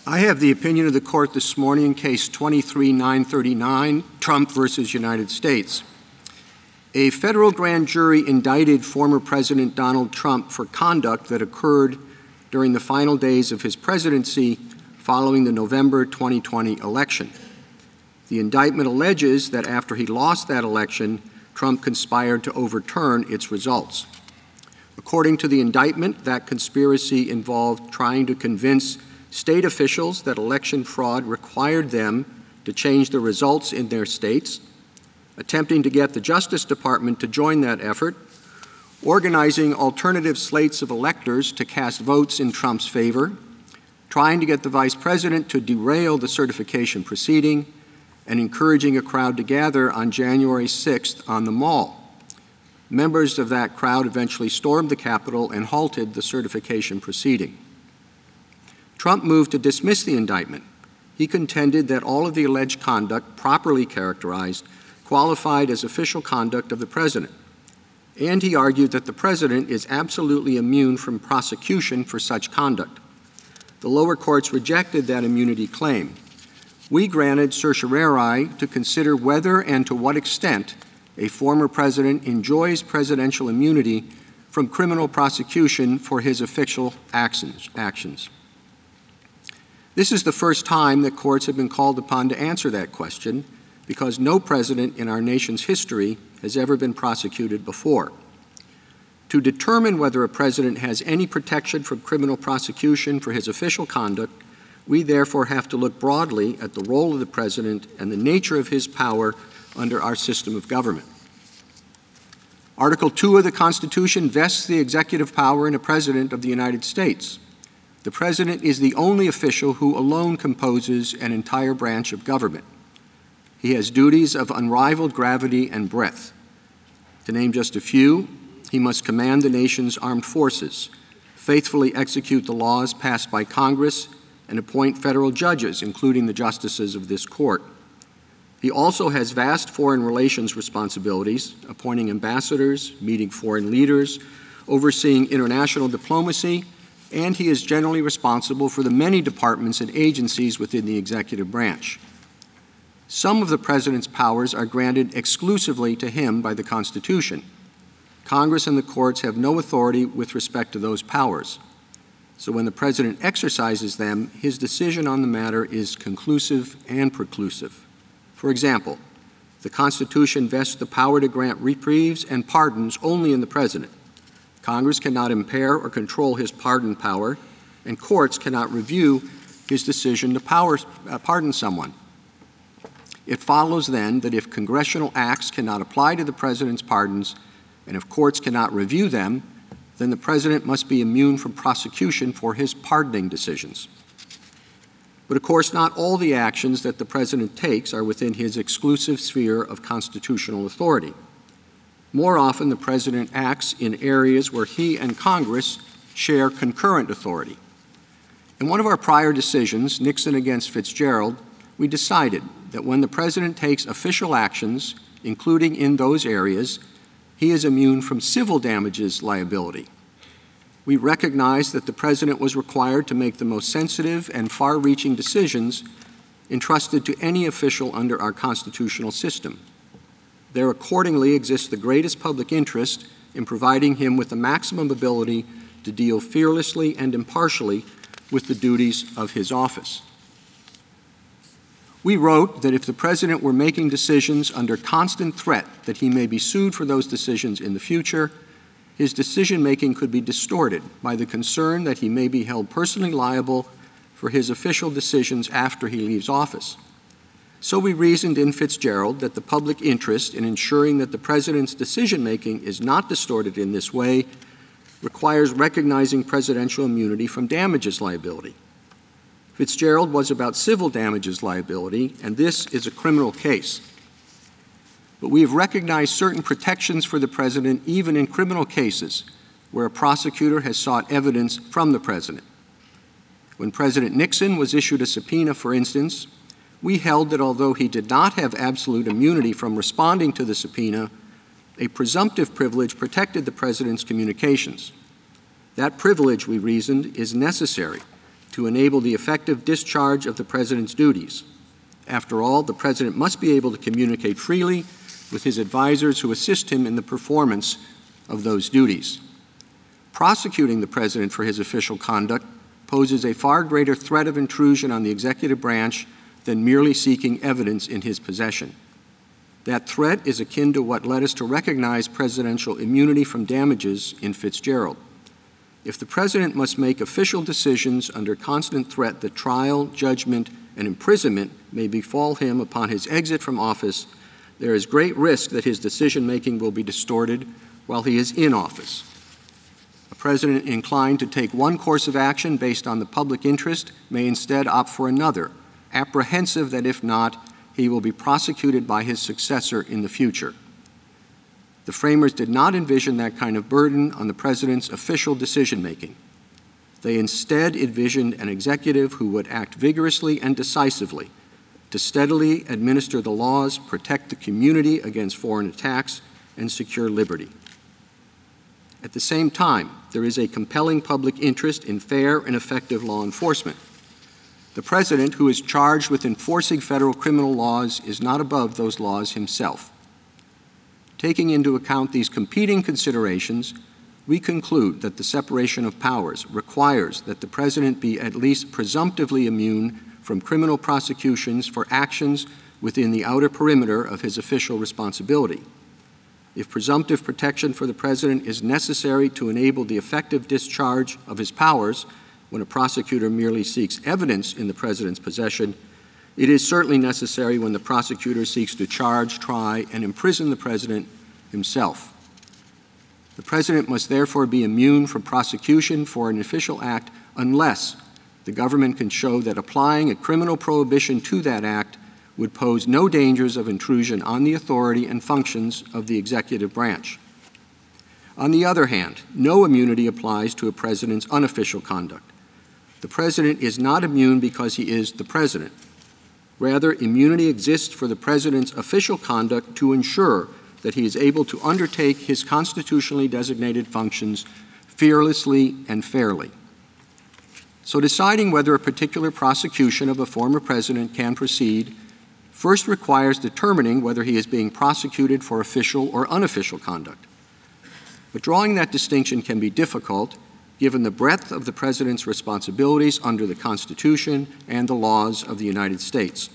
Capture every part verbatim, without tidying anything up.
I have the opinion of the Court this morning in Case twenty-three nine thirty-nine, Trump versus United States. A federal grand jury indicted former President Donald Trump for conduct that occurred during the final days of his presidency following the November twenty twenty election. The indictment alleges that after he lost that election, Trump conspired to overturn its results. According to the indictment, that conspiracy involved trying to convince state officials that election fraud required them to change the results in their states, attempting to get the Justice Department to join that effort, organizing alternative slates of electors to cast votes in Trump's favor, trying to get the Vice President to derail the certification proceeding, and encouraging a crowd to gather on January sixth on the Mall. Members of that crowd eventually stormed the Capitol and halted the certification proceeding. Trump moved to dismiss the indictment. He contended that all of the alleged conduct, properly characterized, qualified as official conduct of the President. And he argued that the President is absolutely immune from prosecution for such conduct. The lower courts rejected that immunity claim. We granted certiorari to consider whether and to what extent a former president enjoys presidential immunity from criminal prosecution for his official actions. actions. This is the first time that courts have been called upon to answer that question, because no president in our nation's history has ever been prosecuted before. To determine whether a president has any protection from criminal prosecution for his official conduct, we therefore have to look broadly at the role of the president and the nature of his power under our system of government. Article two of the Constitution vests the executive power in a president of the United States. The president is the only official who alone composes an entire branch of government. He has duties of unrivaled gravity and breadth. To name just a few, he must command the nation's armed forces, faithfully execute the laws passed by Congress, and appoint federal judges, including the justices of this court. He also has vast foreign relations responsibilities, appointing ambassadors, meeting foreign leaders, overseeing international diplomacy, and he is generally responsible for the many departments and agencies within the executive branch. Some of the president's powers are granted exclusively to him by the Constitution. Congress and the courts have no authority with respect to those powers. So when the president exercises them, his decision on the matter is conclusive and preclusive. For example, the Constitution vests the power to grant reprieves and pardons only in the president. Congress cannot impair or control his pardon power, and courts cannot review his decision to power, uh, pardon someone. It follows then that if congressional acts cannot apply to the president's pardons, and if courts cannot review them, then the president must be immune from prosecution for his pardoning decisions. But of course, not all the actions that the president takes are within his exclusive sphere of constitutional authority. More often, the president acts in areas where he and Congress share concurrent authority. In one of our prior decisions, Nixon against Fitzgerald, we decided that when the president takes official actions, including in those areas, he is immune from civil damages liability. We recognized that the president was required to make the most sensitive and far-reaching decisions entrusted to any official under our constitutional system. There accordingly exists the greatest public interest in providing him with the maximum ability to deal fearlessly and impartially with the duties of his office. We wrote that if the president were making decisions under constant threat that he may be sued for those decisions in the future, his decision-making could be distorted by the concern that he may be held personally liable for his official decisions after he leaves office. So we reasoned in Fitzgerald that the public interest in ensuring that the president's decision-making is not distorted in this way requires recognizing presidential immunity from damages liability. Fitzgerald was about civil damages liability, and this is a criminal case. But we have recognized certain protections for the president even in criminal cases where a prosecutor has sought evidence from the president. When President Nixon was issued a subpoena, for instance, we held that although he did not have absolute immunity from responding to the subpoena, a presumptive privilege protected the president's communications. That privilege, we reasoned, is necessary to enable the effective discharge of the President's duties. After all, the President must be able to communicate freely with his advisors who assist him in the performance of those duties. Prosecuting the President for his official conduct poses a far greater threat of intrusion on the executive branch than merely seeking evidence in his possession. That threat is akin to what led us to recognize presidential immunity from damages in Fitzgerald. If the President must make official decisions under constant threat that trial, judgment, and imprisonment may befall him upon his exit from office, there is great risk that his decision-making will be distorted while he is in office. A President inclined to take one course of action based on the public interest may instead opt for another, apprehensive that if not, he will be prosecuted by his successor in the future. The framers did not envision that kind of burden on the President's official decision-making. They instead envisioned an executive who would act vigorously and decisively to steadily administer the laws, protect the community against foreign attacks, and secure liberty. At the same time, there is a compelling public interest in fair and effective law enforcement. The President, who is charged with enforcing federal criminal laws, is not above those laws himself. Taking into account these competing considerations, we conclude that the separation of powers requires that the President be at least presumptively immune from criminal prosecutions for actions within the outer perimeter of his official responsibility. If presumptive protection for the President is necessary to enable the effective discharge of his powers when a prosecutor merely seeks evidence in the President's possession, it is certainly necessary when the prosecutor seeks to charge, try, and imprison the President himself. The President must therefore be immune from prosecution for an official act unless the government can show that applying a criminal prohibition to that act would pose no dangers of intrusion on the authority and functions of the executive branch. On the other hand, no immunity applies to a President's unofficial conduct. The President is not immune because he is the President. Rather, immunity exists for the President's official conduct to ensure that he is able to undertake his constitutionally designated functions fearlessly and fairly. So deciding whether a particular prosecution of a former President can proceed first requires determining whether he is being prosecuted for official or unofficial conduct. But drawing that distinction can be difficult given the breadth of the President's responsibilities under the Constitution and the laws of the United States.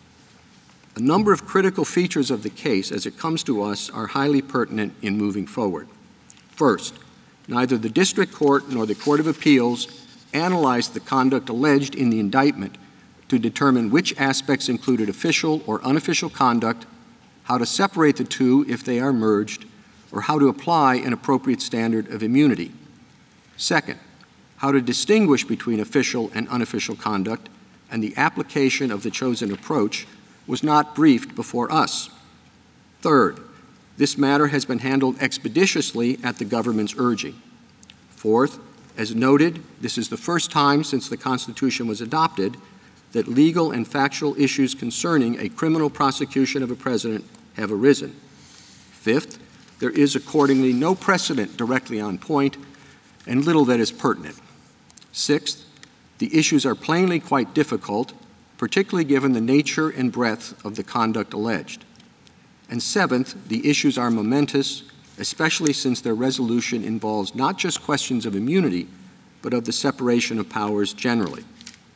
A number of critical features of the case as it comes to us are highly pertinent in moving forward. First, neither the District Court nor the Court of Appeals analyzed the conduct alleged in the indictment to determine which aspects included official or unofficial conduct, how to separate the two if they are merged, or how to apply an appropriate standard of immunity. Second, how to distinguish between official and unofficial conduct and the application of the chosen approach was not briefed before us. Third, this matter has been handled expeditiously at the government's urging. Fourth, as noted, this is the first time since the Constitution was adopted that legal and factual issues concerning a criminal prosecution of a President have arisen. Fifth, there is accordingly no precedent directly on point and little that is pertinent. Sixth, the issues are plainly quite difficult, particularly given the nature and breadth of the conduct alleged. And seventh, the issues are momentous, especially since their resolution involves not just questions of immunity, but of the separation of powers generally.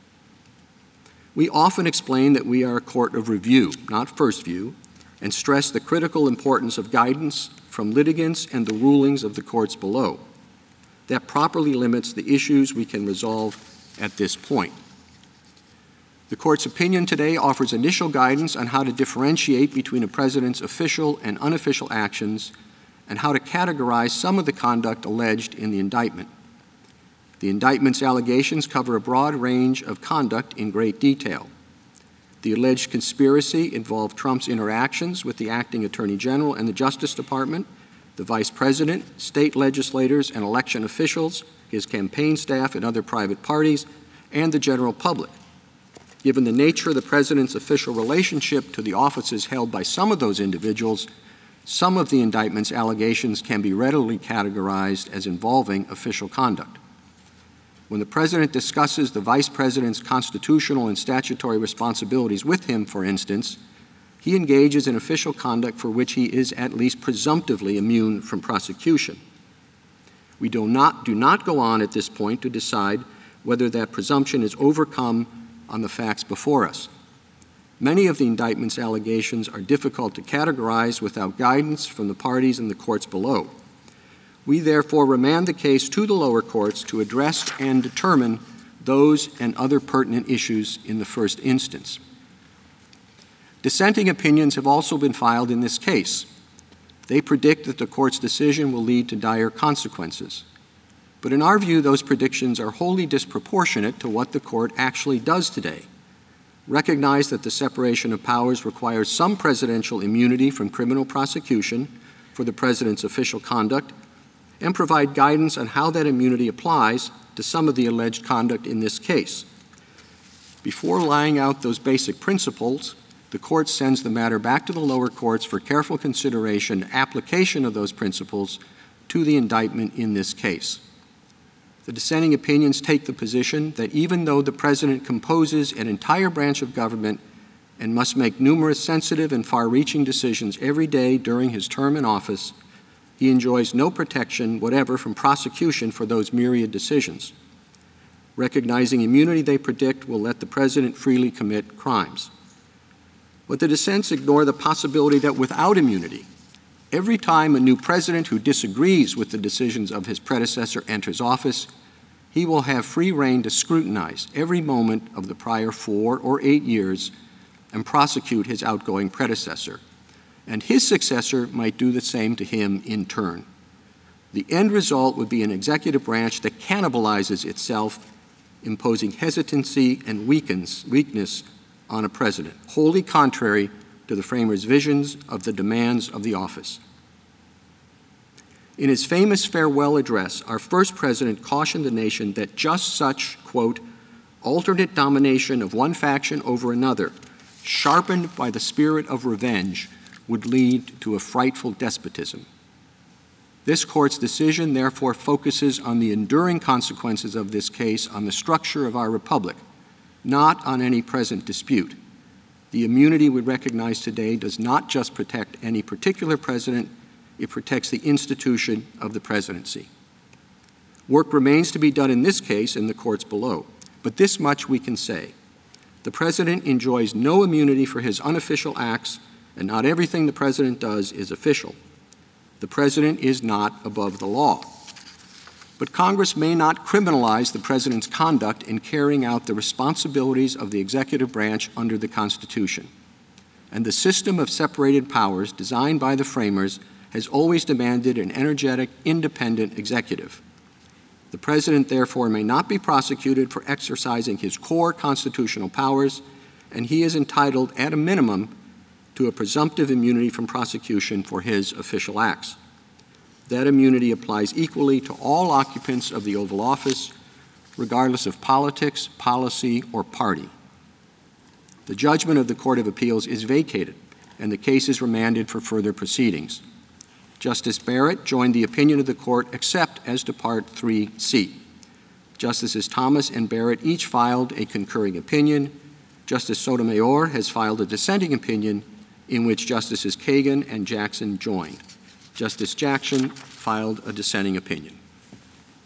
We often explain that we are a court of review, not first view, and stress the critical importance of guidance from litigants and the rulings of the courts below. That properly limits the issues we can resolve at this point. The Court's opinion today offers initial guidance on how to differentiate between a President's official and unofficial actions and how to categorize some of the conduct alleged in the indictment. The indictment's allegations cover a broad range of conduct in great detail. The alleged conspiracy involved Trump's interactions with the acting Attorney General and the Justice Department, the Vice President, state legislators and election officials, his campaign staff and other private parties, and the general public. Given the nature of the President's official relationship to the offices held by some of those individuals, some of the indictment's allegations can be readily categorized as involving official conduct. When the President discusses the Vice President's constitutional and statutory responsibilities with him, for instance, he engages in official conduct for which he is at least presumptively immune from prosecution. We do not, do not go on at this point to decide whether that presumption is overcome on the facts before us. Many of the indictment's allegations are difficult to categorize without guidance from the parties in the courts below. We therefore remand the case to the lower courts to address and determine those and other pertinent issues in the first instance. Dissenting opinions have also been filed in this case. They predict that the court's decision will lead to dire consequences. But in our view, those predictions are wholly disproportionate to what the court actually does today. Recognize that the separation of powers requires some presidential immunity from criminal prosecution for the President's official conduct, and provide guidance on how that immunity applies to some of the alleged conduct in this case. Before laying out those basic principles, the court sends the matter back to the lower courts for careful consideration and application of those principles to the indictment in this case. The dissenting opinions take the position that even though the President composes an entire branch of government and must make numerous sensitive and far-reaching decisions every day during his term in office, he enjoys no protection whatever from prosecution for those myriad decisions. Recognizing immunity, they predict, will let the President freely commit crimes. But the dissents ignore the possibility that without immunity, every time a new President who disagrees with the decisions of his predecessor enters office, he will have free rein to scrutinize every moment of the prior four or eight years and prosecute his outgoing predecessor. And his successor might do the same to him in turn. The end result would be an executive branch that cannibalizes itself, imposing hesitancy and weakens, weakness on a president, wholly contrary to the framers' visions of the demands of the office. In his famous farewell address, our first president cautioned the nation that just such, quote, alternate domination of one faction over another, sharpened by the spirit of revenge, would lead to a frightful despotism. This court's decision therefore focuses on the enduring consequences of this case on the structure of our republic, not on any present dispute. The immunity we recognize today does not just protect any particular president, it protects the institution of the presidency. Work remains to be done in this case in the courts below, but this much we can say. The President enjoys no immunity for his unofficial acts, and not everything the President does is official. The President is not above the law. But Congress may not criminalize the President's conduct in carrying out the responsibilities of the executive branch under the Constitution. And the system of separated powers designed by the framers has always demanded an energetic, independent executive. The President, therefore, may not be prosecuted for exercising his core constitutional powers, and he is entitled, at a minimum, to a presumptive immunity from prosecution for his official acts. That immunity applies equally to all occupants of the Oval Office, regardless of politics, policy, or party. The judgment of the Court of Appeals is vacated, and the case is remanded for further proceedings. Justice Barrett joined the opinion of the Court except as to Part three C. Justices Thomas and Barrett each filed a concurring opinion. Justice Sotomayor has filed a dissenting opinion in which Justices Kagan and Jackson joined. Justice Jackson filed a dissenting opinion.